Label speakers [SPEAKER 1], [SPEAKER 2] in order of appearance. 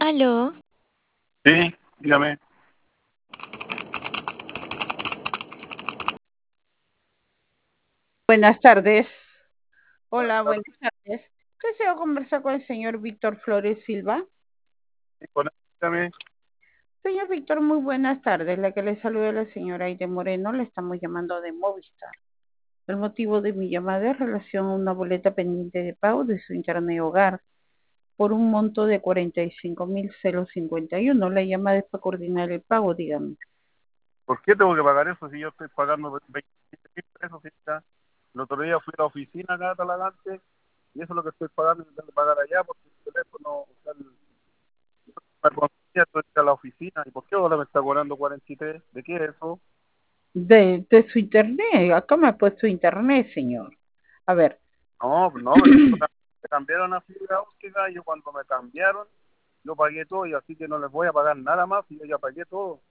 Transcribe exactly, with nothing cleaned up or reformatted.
[SPEAKER 1] Aló,
[SPEAKER 2] Sí, dígame.
[SPEAKER 3] Buenas tardes.
[SPEAKER 2] Buenas
[SPEAKER 3] Hola,
[SPEAKER 2] tardes,
[SPEAKER 3] buenas tardes. Deseo conversar con el señor Víctor Flores Silva.
[SPEAKER 2] con él, dígame.
[SPEAKER 3] Señor Víctor, muy buenas tardes. La que le saluda la señora Aide Moreno, le estamos llamando de Movistar. El motivo de mi llamada es relación a una boleta pendiente de pago de su internet hogar por un monto de cuarenta y cinco mil cincuenta y uno. La llamada es para coordinar el pago, dígame.
[SPEAKER 2] ¿Por qué tengo que pagar eso si yo estoy pagando veintisiete mil pesos? Si ya el otro día fui a la oficina acá a Talagante y eso es lo que estoy pagando y tengo que pagar allá porque el teléfono, o sea, el, la compañía, estoy a la oficina. ¿Y por qué ahora me está cobrando cuarenta y tres? ¿De qué es eso?
[SPEAKER 3] De, de su internet. Acá me ha puesto internet, señor. A ver,
[SPEAKER 2] No, no, pero yo cam- me cambiaron a fibra óptica y yo cuando me cambiaron, yo pagué todo y así que no les voy a pagar nada más y yo ya pagué todo.